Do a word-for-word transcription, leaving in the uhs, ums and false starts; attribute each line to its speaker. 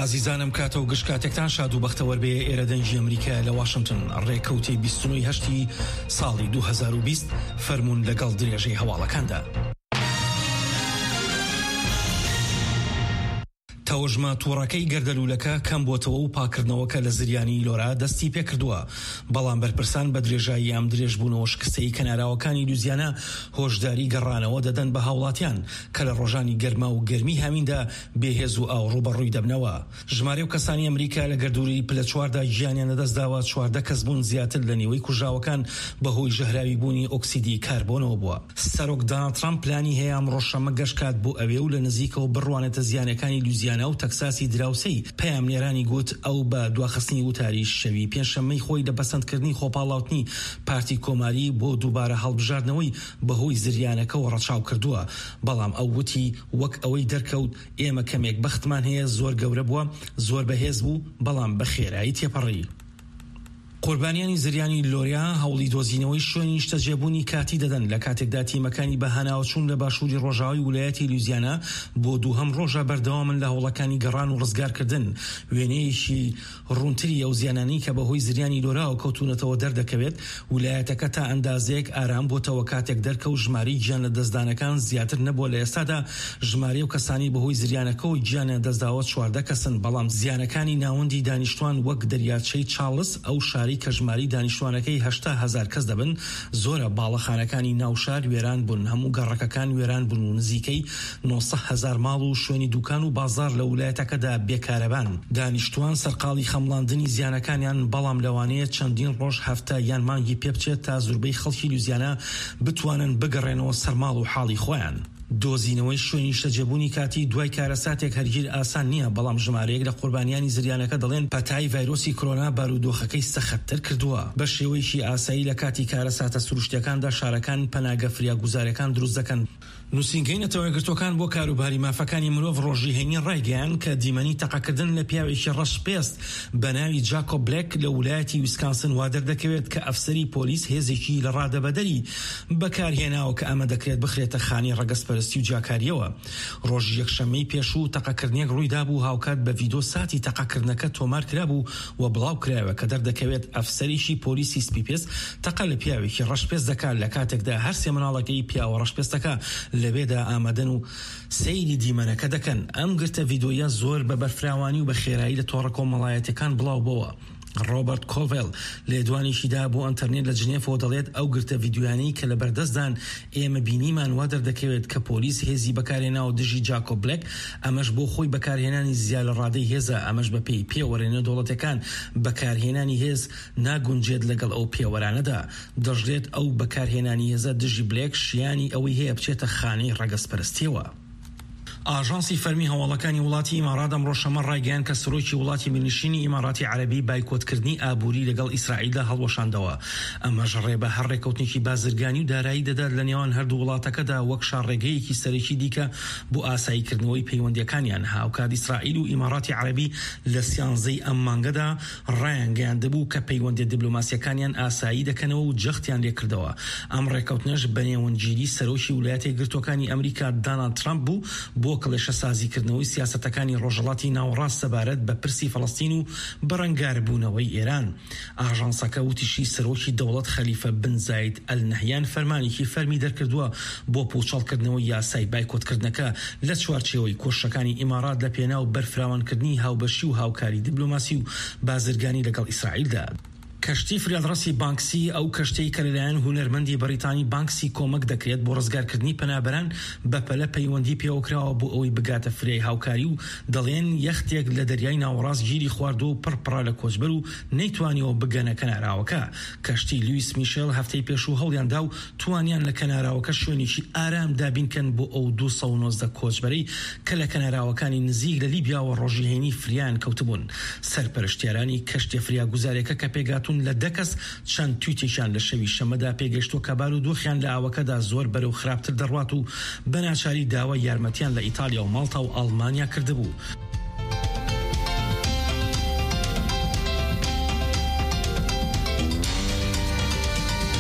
Speaker 1: ئازیزانم کاتە و گشت کاتێکتان شاد و بەختەوەر بێ. ئێرە دەنگی ئەمریکا لە واشنگتن ڕێکەوتەی بیست و نۆی هەشتی ساڵی دوو هەزار و بیست فەرموون لەگەڵ درێژەی هەواڵەکاندا. تەوژمە تووڕەکەی گەردەلوولەکە کەم بۆتەوە و پاکردنەوەکە لە زریانی لۆرا دەستی پێکردووە، بەڵام بەرپرسان بە درێژایی ئەم درێژبوونەوە شکستەی کەناراوەکانی لوزیانا هۆشداری گەڕانەوە دەدەن بە هاوڵاتیان کە لە ڕۆژانی گەرما و گەرمی هەمیندا بێهێز و ئاو ڕوبەڕووی دەبنەوە. ژمارە و کەسانی ئەمریکا لە گەردووری پلە چواردا گیانیان لەدەستداوە، چواردە کەس بوون زیاتر لە نێوەی کوژراوەکان بەهۆی ژەهراوی بوونی ئۆکسیدی کاربۆنەوە بووە. سەرۆک دۆناڵد ترامپ پلانی هەیە ئەم ڕۆژشەمە گەشتکات بۆ ئەوێ و لە نزیکەوە بڕوانێتە زیانەکانی لوزیانا و تەکساسی دراوسەی. پەیامنێرانی گوت ئەو بە دواخستنی وتاری شەوی پێنجشەممەی خۆی لە بەسەندکردنی خۆپاڵاوتنی پارتی کۆماری بۆ دووبارە هەڵبژاردنەوەی بەهۆی زریانەکەەوە ڕەچاو کردووە، بەڵام ئەو وتی وەک ئەوەی دەرکەوت ئێمە کەمێک بەختمان هەیە، زۆر گەورە بووە، زۆر بەهێز بوو، بەڵام بە خێرایی تێپەڕی. قوربانیانی زریانی لۆریا هەوڵی دۆزینەوەی شوێنی شتەجێبوونی کاتی دەدەن لە کاتێکدا تیمەکانی بەهاناوچوون لە باشووری ڕۆژاوی ویلایەتی لوزیانا بۆ دووهەم ڕۆژە بەردەوامن لە هەوڵەکانی گەڕان و ڕزگارکردن. وێنەیەکی ڕوونتری ئەو زیانانی کە بەهۆی زریانی لۆرا و کەوتونەتەوە دەردەکەوێت، ویلایەتەکە تا ئەندازەیەک ئارام بۆتەوە کاتێک دەرکە و ژماری گیان لە دەستدانەکان زیاتر نەبووە. لە ئێستادا ژمارە و کەسانی بەهۆی زریانەکەەوە گیانە دەستداوە چواردە کەسن، بەڵام زیانەکانی ناوەندی دانیشتوان وەک دەریاچەی چارلز ئەو شاری کە ژماری دانیشتوانەکەی هەشتا هەزار کەس دەبن زۆرە. باڵەخانەکانی ناوشار وێران بوون، هەموو گەڕەکەکان وێران بوون و نزیکەی نۆسە هەزار ماڵ و شوێنی دوکان و بازار لە ویلایەتەکەدا بێکارەبان. دانیشتوان سەرقاڵی خەمڵاندنی زیانەکانیان، بەڵام لەوانەیە چەندین ڕۆژ هەفتە یان مانگی پێ بچێت تا زۆربەی خەڵکی لوزیانا بتوانن بگەڕێنەوە سەرماڵ و حاڵی خۆیان. دۆزینەوەی شوێنی شتەجێبوونی کاتی دوای کارەساتێک هەرگیر ئاسان نییە، بەڵام ژمارەیەک لە قوربانیانی زریانەکە دەڵێن پەتای ڤایرۆسی کۆرۆنا بارودۆخەکەی سەختتر کردووە. بە شێوەیەکی ئاسایی لە کاتی کارەساتە سروشتیەکاندا شارەکان پەناگە فریاگوزارەکان دروست دەکەن. نووسینگەی نەتەوەیەگرتوەکان بۆ کاروباری مافەکانی مرۆڤ ڕۆژی هێنی ڕایگەیان کە دیمەنی تەقەکردن لە پیاوێکی ڕەشپێست بە ناوی جاکۆب بلێک لە ویلایەتی ویسکانسن وا دەردەکەوێت کە ئەفسەری پۆلیس هێزێکی لە ڕادەبەدەری بەکارهێناوە کە ئەمە دەکرێت بخرێتە خانی ڕەگەزپەرستی و جاکاریەوە. ڕۆژی یەکشەممەی پێشوو تەقەکردنێک ڕوویدا بوو، هاوکات بە ڤیدۆ ساتی تەقەکردنەکە تۆمار کرابوو و بڵاو کرایەوە کە دەردەکەوێت ئەفسەریشی پۆلیسی سپیپس تەقە لە پیاوێکی ڕەشپێست دەکات لە کاتێکدا هەر سێ منداڵەکەی پیاوە ڕەشپێستەکە لەوێدا ئامادەن و سەیری دیمەنەکە دەکەن. ئەم گرتە ڤیدۆیە زۆر بە بەرفراوانی و بە خێرایی لە تۆڕە کۆمەڵایەتەکان بڵاو بووە. ڕۆبەرت کۆڤێل لێدوانیشیدا بۆ ئەنتەرنێت لە جنێفەوە دەڵێت ئەو گرتە ڤیدیۆیانەی کە لە بەردەستدان ئێمە بینیمان وا دەردەکەوێت کە پۆلیس هێزی بەکارهێناوە دژی جاکۆب بلێک، ئەمەش بۆ خۆی بەکارهێنانی زیاد لە ڕادەی هێزە، ئەمەش بە پێی پێوەرێنە دەوڵەتەکان بەکارهێنانی هێز ناگونجێت لەگەڵ ئەو پێوەرانەدا. دەژێت ئەو بەکارهێنانی هێزە دژی بلێک شیانی ئەوەی هەیە بچێتە خانەی ڕەگەزپەرستیەوە. ئاژانسی فەرمی هەواڵەکانی وڵاتی ئیمارات ئەمڕۆ شەمە ڕایگەیاند کە سەرۆکی وڵاتی ملیشینی ئیماراتی عەرەبی بایکۆتکردنی ئابووری لەگەڵ ئیسرائیلدا هەڵوەشاندەوە. ئەمەش ڕێبە هەر ڕێکەوتێکی بازرگانی و دارایی دەدات لە نێوان هەردوو وڵاتەکەدا وەک شاڕێگەیەکی سەرەکی دیکە بۆ ئاساییکردنەوەی پەیوەندیەکانیان. هاوکات ئیسرائیل و ئیماراتی عەرەبی لە سیانزەی ئەم مانگەدا ڕایانگەیاندەبوو کە پەیوەندی دیبلۆماسیەکانیان ئاسایی دەکەنەوە و جەختیان لێکردەوە. ئەم ڕێکەوتنەش بەنێوەنگیری سەرۆکی ویلایەتە یەکگرتووەکانی ئەمریکا دۆناڵد ترامپ بوو بۆ کڵێشە سازیکردنەوەی سیاسەتەکانی ڕۆژهەڵاتی ناوەڕاست سەبارەت بە پرسی فەڵەستین و بەڕەنگاربوونەوەی ئێران. ئاژانسەکە وتیشی سەرۆکی دەوڵەت خەلیفە بن زاید ئەل نەهیان فەرمانێکی فەرمی دەرکردووە بۆ پوچەڵکردنەوەی یاسای بایکۆتکردنەکە لە چوارچێوەی کۆشەکانی ئیمارات لە پێناو بەرفراوانکردنی هاوبەشی و هاوکاری دیبلۆماسی و بازرگانی لەگەڵ ئیسرائیلدا. کەشتی فریادڕەسی بانکسی ئەو کەشتەی کە لەلایەن هونەرمەندی بەریتانی بانکسی کۆمەک دەکرێت بۆ ڕزگارکردنی پەنابەران بەپەلە پەیوەندی پێوەکراوە بۆ ئەوەی بگاتە فرێی هاوکاری و دەڵێن یەختێک لە دەریای ناوەڕاست گیری خواردو و پڕپڕا لە کۆچبەر و نەیتوانیەوە بگەنە کەناراوەکە. کەشتی لویس میشێل هەفتەی پێشوو هەڵیاندا و توانیان لە کەناراوەکە شوێنێکی ئارام دابینکەن بۆ ئەو دوو سەد و نۆزدە کۆچبەرەی کە لە کەناراوەکانی نزیک لە لیبیاوە ڕۆژی هێنی فریان کەوتبوون. سەرپەرشتیارانی کەشتی فریاگوزارێکە کە پێگاتون لە دەکەس چەند تویتێکیان لە شەوی شەمەدا پێگەشتووە کە بارودۆخیان لە ئاوەکەدا زۆر بەرەو خراپتر دەڕوات و بەناچاری داوای یارمەتیان لە ئیتالیا و ماڵتا و ئەڵمانیا کردبوو.